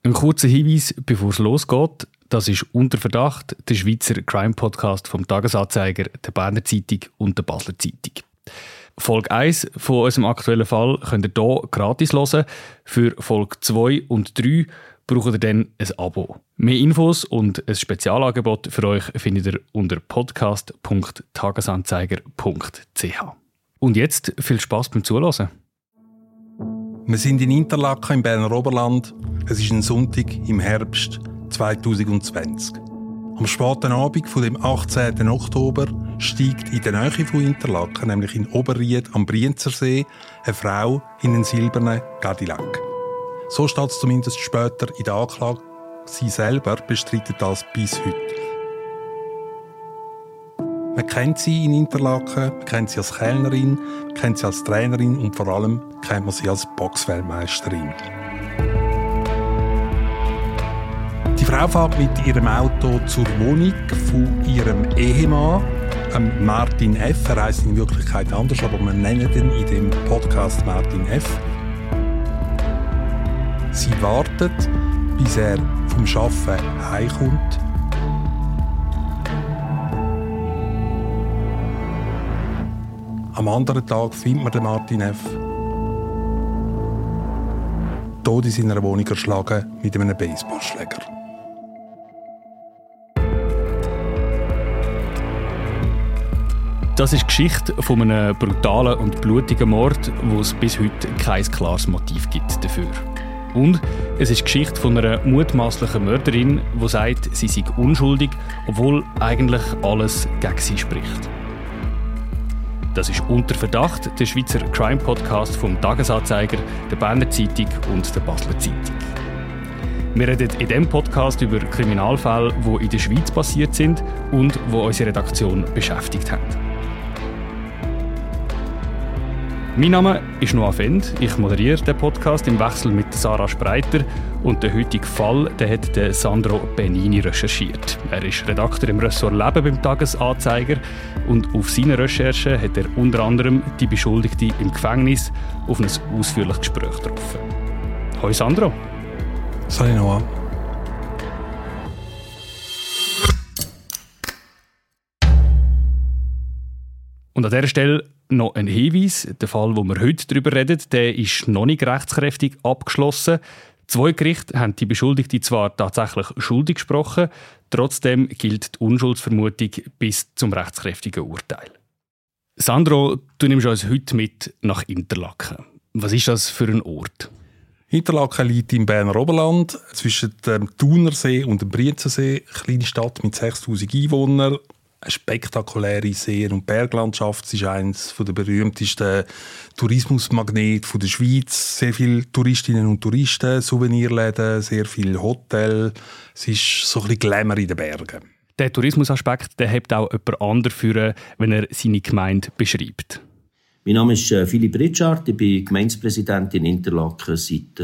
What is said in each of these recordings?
Ein kurzer Hinweis, bevor es losgeht. Das ist «Unter Verdacht», der Schweizer Crime-Podcast vom «Tages-Anzeiger», der «Berner Zeitung» und der «Basler Zeitung». Folge 1 von unserem aktuellen Fall könnt ihr hier gratis hören. Für Folge 2 und 3 braucht ihr dann ein Abo. Mehr Infos und ein Spezialangebot für euch findet ihr unter podcast.tagesanzeiger.ch. Und jetzt viel Spass beim Zuhören. Wir sind in Interlaken im Berner Oberland. Es ist ein Sonntag im Herbst 2020. Am späten Abend von dem 18. Oktober steigt in der Nähe von Interlaken, nämlich in Oberried am Brienzersee, eine Frau in einen silbernen Cadillac. So steht es zumindest später in der Anklage. Sie selber bestreitet das bis heute. Man kennt sie in Interlaken, man kennt sie als Kellnerin, man kennt sie als Trainerin und vor allem kennt man sie als Boxweltmeisterin. Die Frau fährt mit ihrem Auto zur Wohnung von ihrem Ehemann, Martin F. Er heisst in Wirklichkeit anders, aber wir nennen ihn in dem Podcast Martin F. Sie wartet, bis er vom Arbeiten heimkommt. Am anderen Tag findet man den Martin F. tot in seiner Wohnung erschlagen mit einem Baseballschläger. Das ist die Geschichte von einem brutalen und blutigen Mord, wo es bis heute kein klares Motiv gibt dafür. Und es ist die Geschichte von einer mutmaßlichen Mörderin, die sagt, sie sei unschuldig, obwohl eigentlich alles gegen sie spricht. Das ist «Unter Verdacht», der Schweizer Crime-Podcast vom «Tages-Anzeiger», der «Berner Zeitung» und der «Basler Zeitung». Wir reden in diesem Podcast über Kriminalfälle, die in der Schweiz passiert sind und die unsere Redaktion beschäftigt haben. Mein Name ist Noah Fend. Ich moderiere den Podcast im Wechsel mit Sarah Spreiter. Und den heutigen Fall hat Sandro Benini recherchiert. Er ist Redakteur im Ressort Leben beim «Tages-Anzeiger». Und auf seine Recherchen hat er unter anderem die Beschuldigte im Gefängnis auf ein ausführliches Gespräch getroffen. Hallo Sandro. Salut Noah. Und an dieser Stelle noch ein Hinweis. Der Fall, wo wir heute darüber reden, der ist noch nicht rechtskräftig abgeschlossen. 2 Gerichte haben die Beschuldigte zwar tatsächlich schuldig gesprochen, trotzdem gilt die Unschuldsvermutung bis zum rechtskräftigen Urteil. Sandro, du nimmst uns heute mit nach Interlaken. Was ist das für ein Ort? Interlaken liegt im Berner Oberland zwischen dem Thunersee und dem Brienzersee, eine kleine Stadt mit 6000 Einwohnern. Eine spektakuläre Seen- und Berglandschaft. Es ist eines der berühmtesten Tourismusmagnete der Schweiz. Sehr viele Touristinnen und Touristen, Souvenirläden, sehr viele Hotels. Es ist so ein bisschen Glamour in den Bergen. Der Tourismusaspekt, der hebt auch jemand anderes für, wenn er seine Gemeinde beschreibt. Mein Name ist Philipp Ritschard. Ich bin Gemeindepräsident in Interlaken seit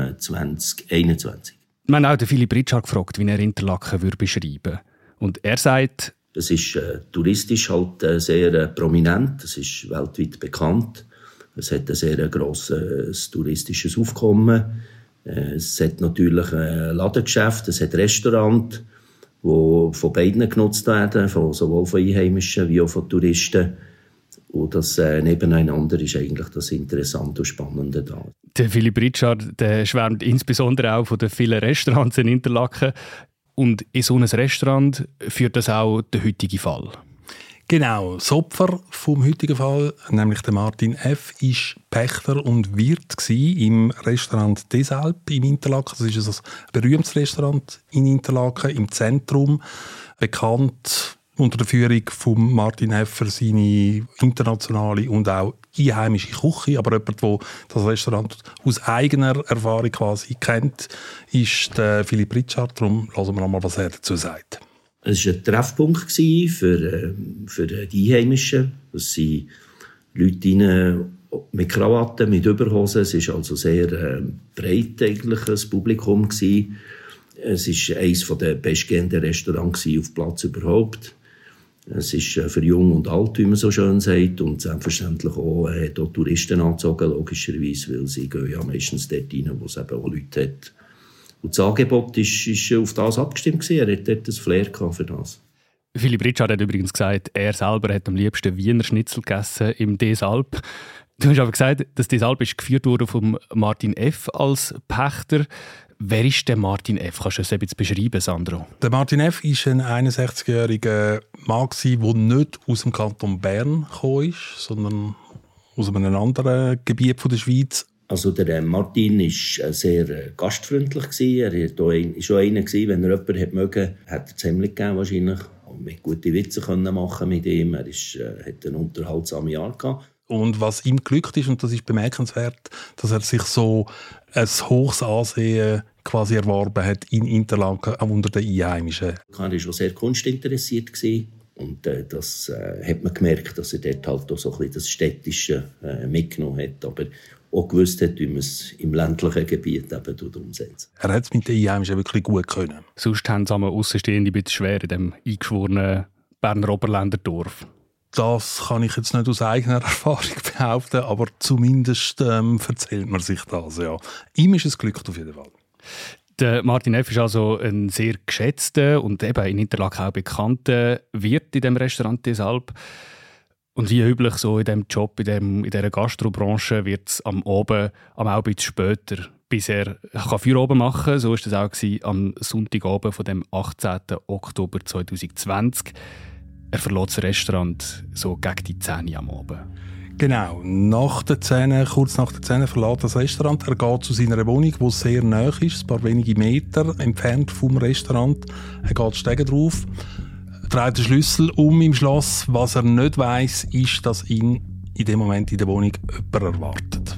2021. Wir haben auch den Philipp Ritschard gefragt, wie er Interlaken beschreiben würde. Und er sagt, es ist touristisch halt sehr prominent, es ist weltweit bekannt. Es hat ein sehr grosses touristisches Aufkommen. Es hat natürlich ein Ladengeschäft, es hat Restaurants, die von beiden genutzt werden, sowohl von Einheimischen wie auch von Touristen. Und das nebeneinander ist eigentlich das Interessante und Spannende da. Der Philipp Ritschard, der schwärmt insbesondere auch von den vielen Restaurants in Interlaken. Und in so einem Restaurant führt das auch der heutige Fall. Genau, das Opfer vom heutigen Fall, nämlich der Martin F., war Pächter und Wirt im Restaurant Des Alpes in Interlaken. Das ist ein berühmtes Restaurant in Interlaken, im Zentrum, bekannt unter der Führung von Martin F. für seine internationale und auch einheimische Küche. Aber jemand, der das Restaurant aus eigener Erfahrung quasi kennt, ist der Philipp Ritschard. Darum hören wir mal, was er dazu sagt. Es war ein Treffpunkt für die Einheimischen. Es sind Leute mit Krawatten, mit Überhosen. Es war also sehr breit eigentlich, das Publikum. Es war eines der bestgehenden Restaurants auf Platz überhaupt. Es ist für Jung und Alt, wie man so schön sagt, und selbstverständlich auch, hat auch Touristen angezogen, logischerweise, weil sie gehen ja meistens dort rein, wo es eben auch Leute hat, Und das Angebot ist auf das abgestimmt. Er hat dort ein Flair für das. Philipp Ritschard hat übrigens gesagt, er selber hat am liebsten Wiener Schnitzel gegessen im Desalp. Du hast aber gesagt, das Desalp ist geführt worden von Martin F. als Pächter. Wer ist der Martin F.? Kannst du das ein bisschen beschreiben, Sandro? Der Martin F. war ein 61-jähriger Mann, der nicht aus dem Kanton Bern gekommen ist, sondern aus einem anderen Gebiet der Schweiz. Also der Martin war sehr gastfreundlich. Er war schon einer, wenn er jemanden mögen, hat er Zämmli gegeben wahrscheinlich. Und mit gute Witze machen mit ihm. Er hat einen unterhaltsamen Jahr gehabt. Und was ihm glückt ist, und das ist bemerkenswert, dass er sich so ein hohes Ansehen quasi erworben hat in Interlaken, auch unter den Einheimischen. Er war schon sehr kunstinteressiert und das hat man gemerkt, dass er dort halt auch so ein bisschen das Städtische mitgenommen hat, aber auch gewusst hat, wie man es im ländlichen Gebiet eben umsetzt. Er hat es mit den Einheimischen wirklich gut können. Sonst haben sie Aussenstehende ein bisschen schwer in dem eingeschworenen Berner Oberländer Dorf. Das kann ich jetzt nicht aus eigener Erfahrung behaupten, aber zumindest erzählt man sich das. Ja. Ihm ist es glückt auf jeden Fall. Der Martin F. ist also ein sehr geschätzter und eben in Interlaken auch bekannter Wirt in dem Restaurant Desalp. Und wie üblich so in diesem Job, in dieser Gastrobranche, wird es am Abend auch ein bisschen später, bis er Feierabend machen kann. So war das auch am Sonntagabend von dem 18. Oktober 2020. Er verlässt das Restaurant so gegen die 10 Uhr am Abend. Genau, kurz nach der 10 verlässt das Restaurant. Er geht zu seiner Wohnung, die sehr nahe ist, ein paar wenige Meter entfernt vom Restaurant. Er geht Stege drauf, dreht den Schlüssel im Schloss. Was er nicht weiss, ist, dass ihn in dem Moment in der Wohnung jemand erwartet.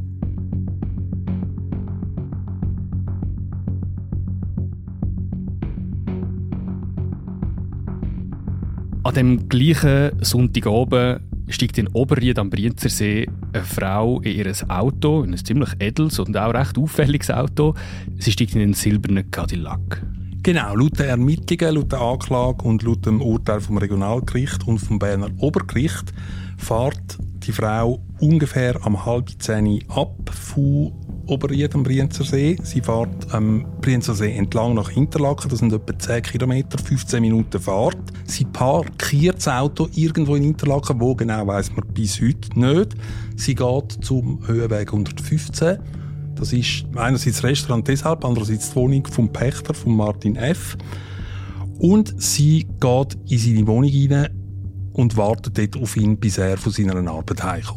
An dem gleichen Sonntagabend steigt in Oberried am Brienzersee eine Frau in ihr Auto, in ein ziemlich edles und auch recht auffälliges Auto. Sie steigt in einen silbernen Cadillac. Genau, laut den Ermittlungen, laut der Anklage und laut dem Urteil vom Regionalgericht und vom Berner Obergericht fährt die Frau ungefähr um 9:30 ab von Oberried am Brienzersee. Sie fährt am Brienzersee entlang nach Interlaken, das sind etwa 10 Kilometer, 15 Minuten Fahrt. Sie parkiert das Auto irgendwo in Interlaken, wo genau weiss man bis heute nicht. Sie geht zum Höhenweg 115. Das ist einerseits das Restaurant Desalp, andererseits die Wohnung vom Pächter, von Martin F. Und sie geht in seine Wohnung hinein und wartet dort auf ihn, bis er von seiner Arbeit heimkommt.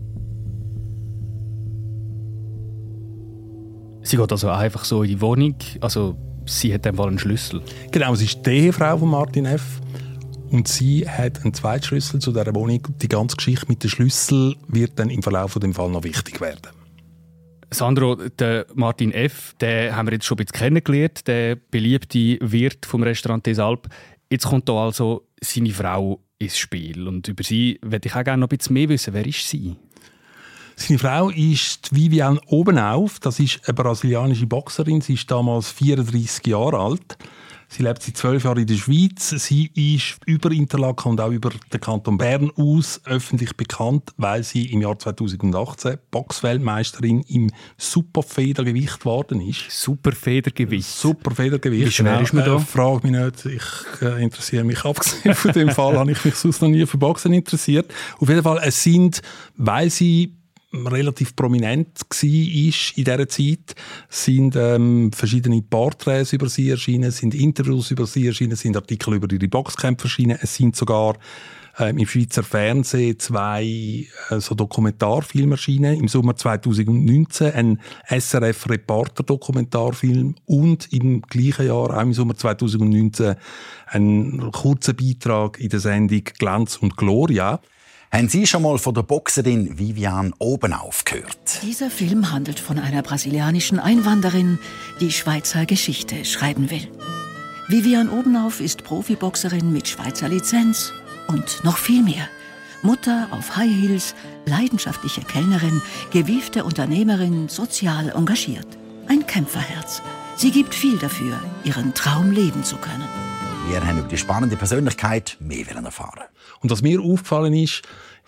Sie geht also einfach so in die Wohnung, also sie hat dann einen Schlüssel. Genau, sie ist die Ehefrau von Martin F. Und sie hat einen zweiten Schlüssel zu dieser Wohnung. Die ganze Geschichte mit dem Schlüssel wird dann im Verlauf von dem Fall noch wichtig werden. Sandro, der Martin F., den haben wir jetzt schon ein bisschen kennengelernt, der beliebte Wirt vom Restaurant Desalp. Jetzt kommt da also seine Frau ins Spiel. Und über sie möchte ich auch gerne noch ein bisschen mehr wissen. Wer ist sie? Seine Frau ist Viviane Obenauf. Das ist eine brasilianische Boxerin. Sie ist damals 34 Jahre alt. Sie lebt seit 12 Jahren in der Schweiz. Sie ist über Interlaken und auch über den Kanton Bern aus öffentlich bekannt, weil sie im Jahr 2018 Boxweltmeisterin im Superfedergewicht geworden ist. Superfedergewicht? Superfedergewicht. Wie schwer ist man da? Frage mich nicht. Ich interessiere mich. Abgesehen von dem Fall habe ich mich sonst noch nie für Boxen interessiert. Auf jeden Fall, es sind, weil sie relativ prominent war in dieser Zeit, sind verschiedene Porträts über sie erschienen, sind Interviews über sie erschienen, sind Artikel über ihre Boxkämpfe erschienen. Es sind sogar im Schweizer Fernsehen 2 so Dokumentarfilme erschienen. Im Sommer 2019 ein SRF-Reporter-Dokumentarfilm und im gleichen Jahr, auch im Sommer 2019, ein kurzer Beitrag in der Sendung «Glanz und Gloria». Haben Sie schon mal von der Boxerin Viviane Obenauf gehört? Dieser Film handelt von einer brasilianischen Einwanderin, die Schweizer Geschichte schreiben will. Viviane Obenauf ist Profiboxerin mit Schweizer Lizenz und noch viel mehr. Mutter auf High Heels, leidenschaftliche Kellnerin, gewiefte Unternehmerin, sozial engagiert. Ein Kämpferherz. Sie gibt viel dafür, ihren Traum leben zu können. Wir haben über die spannende Persönlichkeit mehr erfahren. Und was mir aufgefallen ist,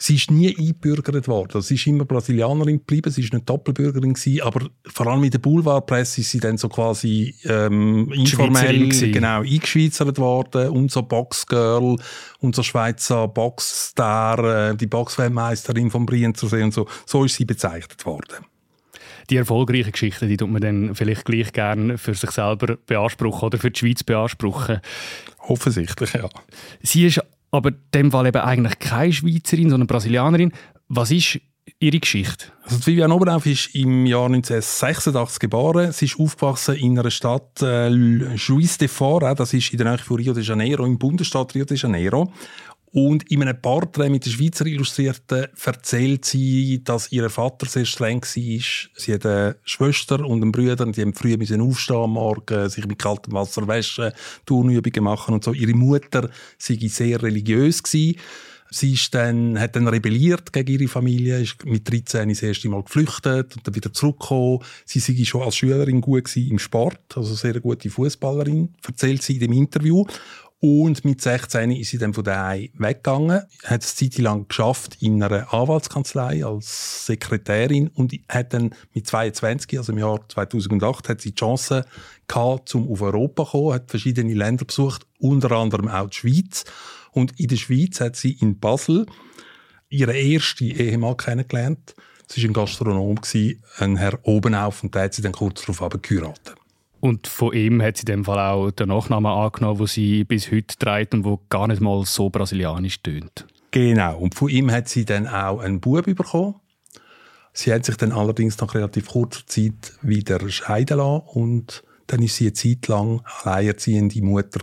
Sie ist nie eingebürgert worden. Sie ist immer Brasilianerin geblieben, sie ist nicht Doppelbürgerin gewesen, aber vor allem in der Boulevardpresse ist sie dann so quasi informell eingeschweizert worden. Unser Boxgirl, unser Schweizer Boxstar, die Boxweltmeisterin von Brienzersee und so. So ist sie bezeichnet worden. Die erfolgreichen Geschichten, die tut man dann vielleicht gleich gerne für sich selber beanspruchen oder für die Schweiz beanspruchen. Offensichtlich, ja. Sie ist aber in dem Fall eben eigentlich keine Schweizerin, sondern Brasilianerin. Was ist Ihre Geschichte? Also Viviane Obenauf ist im Jahr 1986 geboren. Sie ist aufgewachsen in einer Stadt Juiz de Fora, das ist in der Nähe von Rio de Janeiro, im Bundesstaat Rio de Janeiro. Und in einem Porträt mit der Schweizer Illustrierten erzählt sie, dass ihr Vater sehr streng war. Sie hat eine Schwester und einen Bruder, die haben früh aufstehen am Morgen, sich mit kaltem Wasser waschen, Turnübungen machen und so. Ihre Mutter sei sehr religiös gewesen. Sie hat dann rebelliert gegen ihre Familie, ist mit 13 das erste Mal geflüchtet und dann wieder zurückgekommen. Sie sei schon als Schülerin gut gewesen im Sport, also sehr gute Fußballerin, erzählt sie in dem Interview. Und mit 16 ist sie dann von daheim weggegangen, hat es eine Zeit lang geschafft in einer Anwaltskanzlei als Sekretärin und hat dann mit 22, also im Jahr 2008, hat sie die Chance gehabt, auf Europa zu kommen, hat verschiedene Länder besucht, unter anderem auch die Schweiz. Und in der Schweiz hat sie in Basel ihren ersten Ehemann kennengelernt. Das war ein Gastronom, ein Herr Obenauf, und der hat sie dann kurz darauf geheiratet. Und von ihm hat sie in dem Fall auch den Nachnamen angenommen, den sie bis heute trägt und der gar nicht mal so brasilianisch tönt. Genau. Und von ihm hat sie dann auch einen Bub bekommen. Sie hat sich dann allerdings nach relativ kurzer Zeit wieder scheiden lassen. Und dann war sie eine Zeit lang alleinerziehende Mutter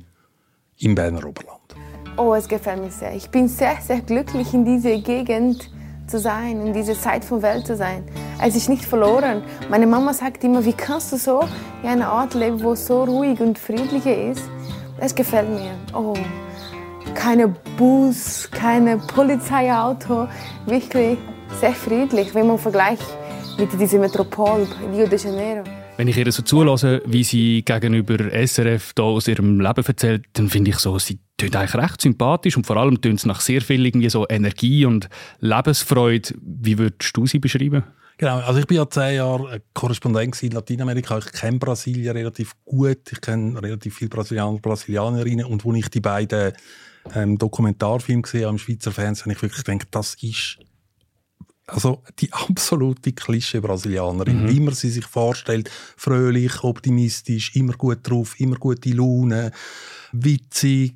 im Berner Oberland. Oh, es gefällt mir sehr. Ich bin sehr, sehr glücklich, in dieser Gegend zu sein, in dieser Zeit von Welt zu sein. Es ist nicht verloren. Meine Mama sagt immer, wie kannst du so in einer Art leben, wo es so ruhig und friedlich ist? Es gefällt mir. Oh, keine Bus, keine Polizeiauto. Wirklich sehr friedlich, wenn man vergleicht mit dieser Metropole Rio de Janeiro. Wenn ich ihr so zulasse, wie sie gegenüber SRF da aus ihrem Leben erzählt, dann finde ich so, sie tönt eigentlich recht sympathisch und vor allem tönt es nach sehr viel irgendwie so Energie und Lebensfreude. Wie würdest du sie beschreiben? Genau, also ich bin ja 10 Jahre Korrespondent in Lateinamerika. Ich kenne Brasilien relativ gut. Ich kenne relativ viele Brasilianer und Brasilianerinnen. Und als ich die beiden Dokumentarfilme gesehen habe im Schweizer Fernsehen, habe ich wirklich gedacht, das ist also die absolute Klischee-Brasilianerin, wie man sie sich vorstellt. Fröhlich, optimistisch, immer gut drauf, immer gute Laune, witzig,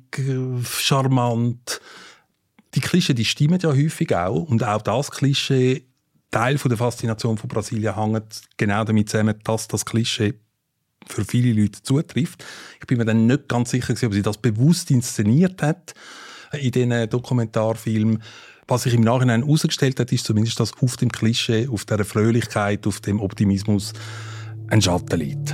charmant. Die Klischee, die stimmen ja häufig auch. Und auch das Klischee, Teil der Faszination von Brasilien, hängt genau damit zusammen, dass das Klischee für viele Leute zutrifft. Ich bin mir dann nicht ganz sicher, ob sie das bewusst inszeniert hat in diesen Dokumentarfilmen. Was sich im Nachhinein herausgestellt hat, ist zumindest, dass auf dem Klischee, auf dieser Fröhlichkeit, auf dem Optimismus ein Schatten liegt.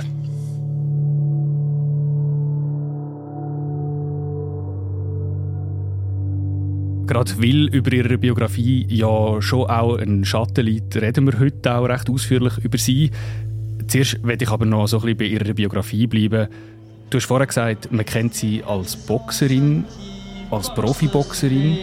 Gerade weil über ihre Biografie ja schon auch ein Schatten liegt, reden wir heute auch recht ausführlich über sie. Zuerst möchte ich aber noch so ein bisschen bei ihrer Biografie bleiben. Du hast vorher gesagt, man kennt sie als Boxerin, als Profiboxerin.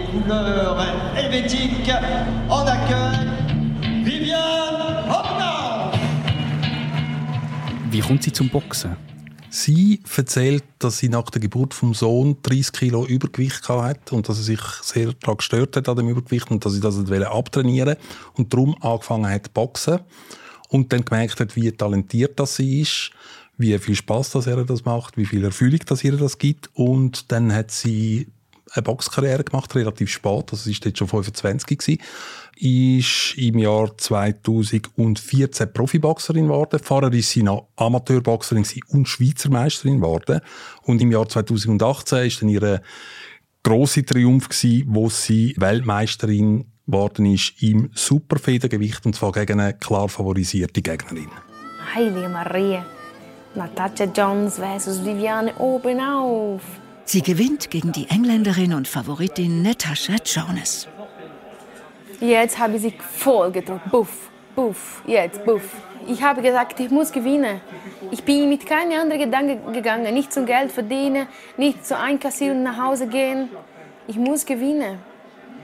Wie kommt sie zum Boxen? Sie erzählt, dass sie nach der Geburt vom Sohn 30 Kilo Übergewicht hatte und dass sie sich sehr daran gestört hat an dem Übergewicht und dass sie das abtrainieren wollte und darum angefangen hat zu boxen und dann gemerkt hat, wie talentiert das sie ist, wie viel Spass dass ihr das macht, wie viel Erfüllung dass ihr das gibt, und dann hat sie eine Boxkarriere gemacht, relativ spät, also sie war dort schon 25 gewesen, ist im Jahr 2014 Profiboxerin geworden. Vorher war sie noch Amateurboxerin und Schweizer Meisterin geworden. Und im Jahr 2018 war dann ihr grosser Triumph gewesen, wo sie Weltmeisterin geworden ist im Superfedergewicht, und zwar gegen eine klar favorisierte Gegnerin. Heilige Maria, Natasha Jones versus Viviane Obenauf. Sie gewinnt gegen die Engländerin und Favoritin Natasha Jones. Jetzt habe ich sie voll gedrückt. Buff, buff, jetzt buff. Ich habe gesagt, ich muss gewinnen. Ich bin mit keinen anderen Gedanken gegangen. Nicht zum Geld verdienen, nicht zu einkassieren und nach Hause gehen. Ich muss gewinnen.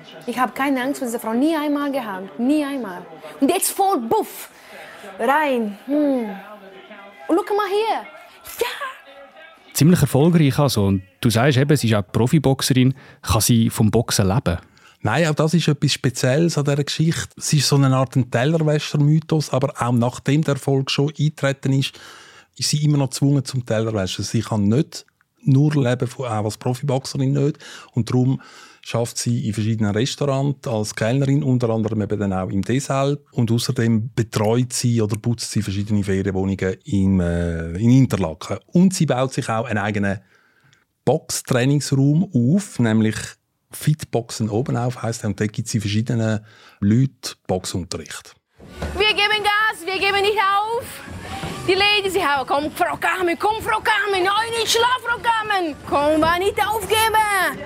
Ich habe keine Angst vor dieser Frau, nie einmal gehabt, nie einmal. Und jetzt voll buff, rein. Und schau mal hier, ja. Ziemlich erfolgreich also. Und du sagst eben, sie ist auch Profiboxerin. Kann sie vom Boxen leben? Nein, auch das ist etwas Spezielles an dieser Geschichte. Es ist so eine Art Tellerwäscher-Mythos, aber auch nachdem der Erfolg schon eingetreten ist sie immer noch gezwungen zum Tellerwäscher. Sie kann nicht nur leben, auch als Profiboxerin nicht. Und darum schafft sie in verschiedenen Restaurants als Kellnerin, unter anderem eben dann auch im Desalp. Und außerdem betreut sie oder putzt sie verschiedene Ferienwohnungen in Interlaken. Und sie baut sich auch einen eigenen Boxtrainingsraum auf, nämlich Fitboxen oben auf heisst, und dort gibt es verschiedenen Leuten Boxunterricht. Wir geben Gas, wir geben nicht auf. Die Ladies, sie haben, komm Frau Carmen, nein, nicht schlaf, Frau Carmen. Komm, wir nicht aufgeben.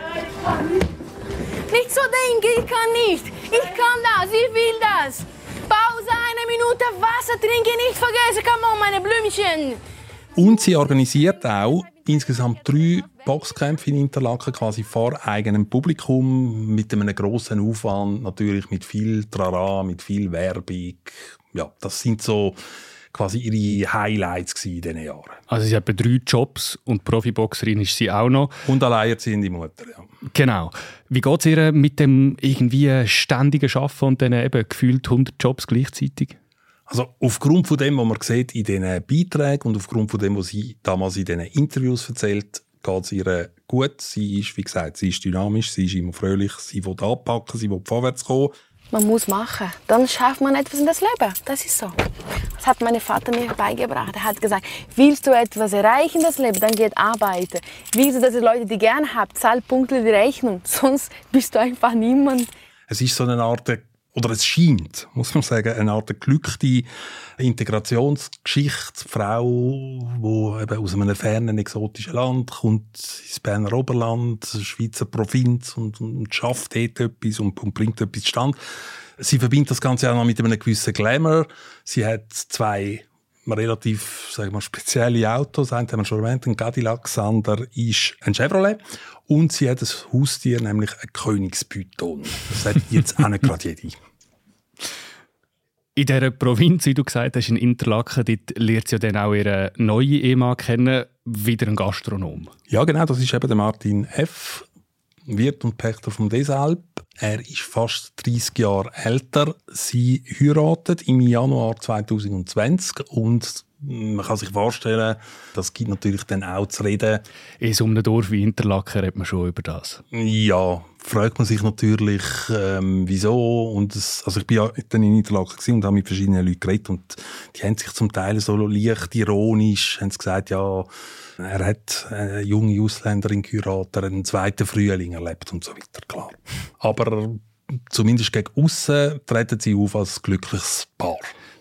Nicht so denken, ich kann nicht. Ich kann das, ich will das. Pause, 1 Minute, Wasser trinken, nicht vergessen, come on, meine Blümchen. Und sie organisiert auch insgesamt 3 Boxkämpfe in Interlaken quasi vor eigenem Publikum, mit einem grossen Aufwand, natürlich mit viel Trara, mit viel Werbung. Ja, das sind so quasi ihre Highlights in diesen Jahren. Also sie hat 3 Jobs und Profiboxerin ist sie auch noch. Und alleinerziehende Mutter, ja. Genau. Wie geht es ihr mit dem irgendwie ständigen Arbeiten und dann eben gefühlt 100 Jobs gleichzeitig? Also aufgrund von dem, was man sieht in diesen Beiträgen und aufgrund von dem, was sie damals in diesen Interviews erzählt, geht es ihr gut. Sie ist, wie gesagt, sie ist dynamisch, sie ist immer fröhlich, sie will anpacken, sie will vorwärts kommen. Man muss machen, dann schafft man etwas in das Leben. Das ist so. Das hat mein Vater mir beigebracht. Er hat gesagt, willst du etwas erreichen in das Leben, dann geht arbeiten. Willst du, dass die Leute die gerne haben, zahl Punkte die Rechnung, sonst bist du einfach niemand. Es ist so eine Art, oder es scheint, muss man sagen, eine Art geglückte Integrationsgeschichte. Frau, die eben aus einem fernen, exotischen Land kommt, ins Berner Oberland, Schweizer Provinz und schafft dort etwas und bringt etwas zustande. Sie verbindet das Ganze auch noch mit einem gewissen Glamour. Sie hat 2 relativ, sagen wir, spezielle Autos. Einen haben wir schon erwähnt, ein Cadillac, das andere ist ein Chevrolet. Und sie hat ein Haustier, nämlich ein Königspython. Das hat jetzt auch nicht gerade jede. In dieser Provinz, wie du gesagt hast, in Interlaken, dort lernt sie ja dann auch ihren neuen Ehemann kennen, wieder ein Gastronom. Ja, genau, das ist eben der Martin F., Wirt und Pächter vom Desalp. Er ist fast 30 Jahre älter. Sie heiratet im Januar 2020 und man kann sich vorstellen, das gibt natürlich dann auch zu reden. In so einem Dorf wie Interlaken redet man schon über das. Ja, fragt man sich natürlich, wieso. Und also ich bin ja dann in Interlaken und habe mit verschiedenen Leuten geredet und die haben sich zum Teil so leicht ironisch haben gesagt, ja, er hat eine junge Ausländerin geheiratet, einen zweiten Frühling erlebt und so weiter, klar. Aber zumindest gegen aussen treten sie auf als glückliches Paar.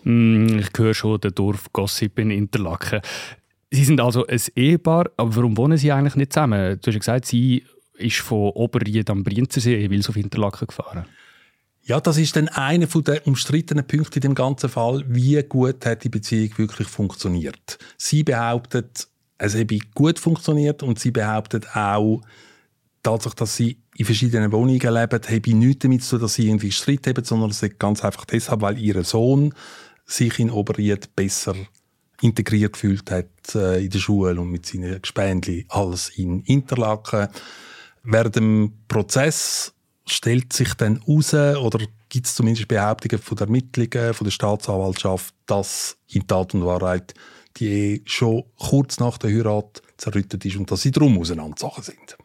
Ich höre schon den Dorfgossip in Interlaken. Sie sind also ein Ehepaar, aber warum wohnen Sie eigentlich nicht zusammen? Du hast ja gesagt, sie ist von Oberried am Brienzersee jeweils auf Interlaken gefahren. Ja, das ist dann einer der umstrittenen Punkte in dem ganzen Fall. Wie gut hat die Beziehung wirklich funktioniert? Sie behauptet, es habe gut funktioniert und sie behauptet auch, Tatsache, dass sie in verschiedenen Wohnungen leben, habe nichts damit zu tun, dass sie irgendwie Streit haben, sondern es ist ganz einfach deshalb, weil ihr Sohn sich in Oberried besser integriert gefühlt hat in der Schule und mit seinen Gespendli als in Interlaken. Während dem Prozess stellt sich dann heraus, oder gibt es zumindest Behauptungen von der Ermittlungen, von der Staatsanwaltschaft, dass in Tat und Wahrheit die Ehe schon kurz nach der Heirat zerrüttet ist und dass sie darum auseinandergezogen sind.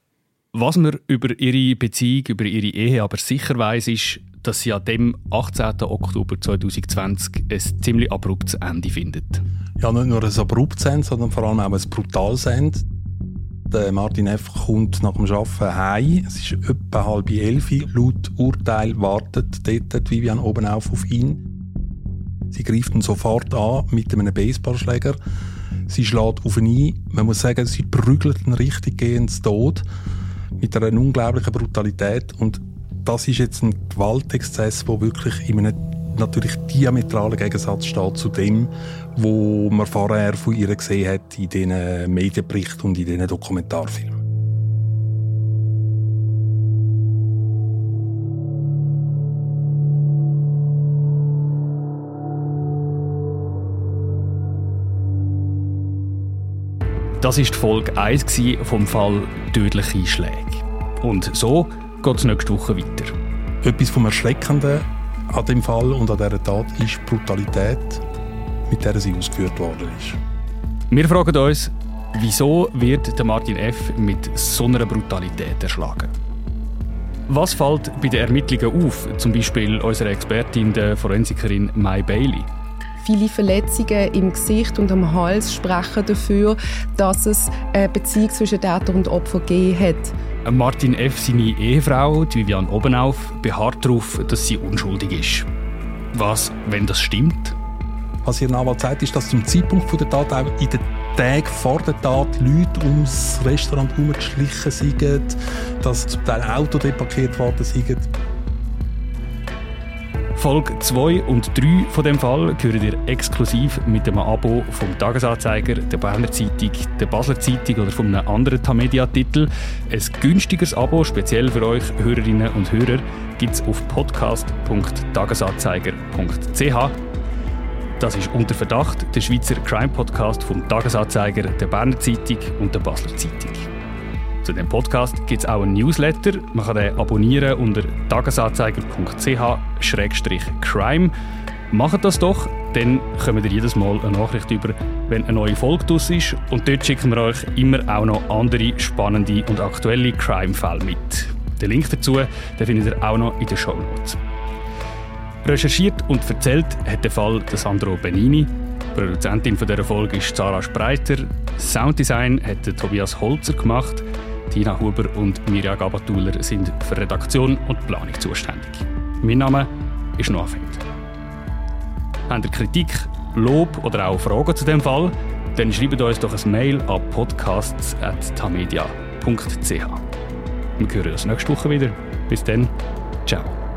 Was man über ihre Beziehung, über ihre Ehe aber sicher weiss, ist, dass sie an dem 18. Oktober 2020 ein ziemlich abruptes Ende findet. Ja, nicht nur ein abruptes Ende, sondern vor allem auch ein brutales Ende. Der Martin F. kommt nach dem Arbeiten heim. Es ist etwa 10:30. Laut Urteil wartet dort Vivian Obenauf auf ihn. Sie greift ihn sofort an mit einem Baseballschläger. Sie schlägt auf ihn ein. Man muss sagen, sie prügelt ihn richtig gehend zu Tod. Mit einer unglaublichen Brutalität. Und das ist jetzt ein Gewaltexzess, der wirklich in einem natürlich diametralen Gegensatz steht zu dem, was man vorher von ihr gesehen hat in diesen Medienberichten und in diesen Dokumentarfilmen. Das war die Folge 1 vom Fall «Tödliche Schläge». Und so geht es nächste Woche weiter. Etwas vom Erschreckenden an dem Fall und an dieser Tat ist die Brutalität, mit der sie ausgeführt worden ist. Wir fragen uns, wieso wird der Martin F. mit so einer Brutalität erschlagen? Was fällt bei den Ermittlungen auf, zum Beispiel unserer Expertin, der Forensikerin Mai Bailey? Viele Verletzungen im Gesicht und am Hals sprechen dafür, dass es eine Beziehung zwischen Täter und Opfer gegeben hat. Martin F., seine Ehefrau, die Viviane Obenauf, beharrt darauf, dass sie unschuldig ist. Was, wenn das stimmt? Was ihr Anwalt sagt, ist, dass zum Zeitpunkt der Tat, auch in den Tagen vor der Tat, Leute ums Restaurant herumgeschlichen sind, dass zum Teil Autos dort parkiert worden sind. Folge 2 und 3 von dem Fall hören ihr exklusiv mit einem Abo vom Tagesanzeiger, der Berner Zeitung, der Basler Zeitung oder von einem anderen Tamedia-Titel. Ein günstiges Abo, speziell für euch Hörerinnen und Hörer, gibt es auf podcast.tagesanzeiger.ch. Das ist «Unter Verdacht», der Schweizer Crime-Podcast vom Tagesanzeiger, der Berner Zeitung und der Basler Zeitung. Zu diesem Podcast gibt es auch einen Newsletter. Man kann den abonnieren unter tagesanzeiger.ch/crime. Macht das doch, dann kommt ihr jedes Mal eine Nachricht über, wenn eine neue Folge draus ist. Und dort schicken wir euch immer auch noch andere spannende und aktuelle Crime-Fälle mit. Den Link dazu den findet ihr auch noch in den Shownotes. Recherchiert und erzählt hat der Fall Sandro Benini. Produzentin dieser Folge ist Sarah Spreiter. Sounddesign hat Tobias Holzer gemacht. Tina Huber und Mirja Gabatuller sind für Redaktion und Planung zuständig. Mein Name ist Noah Fendt. Habt ihr Kritik, Lob oder auch Fragen zu diesem Fall? Dann schreibt uns doch ein Mail an podcasts@tamedia.ch. Wir hören uns nächste Woche wieder. Bis dann. Ciao.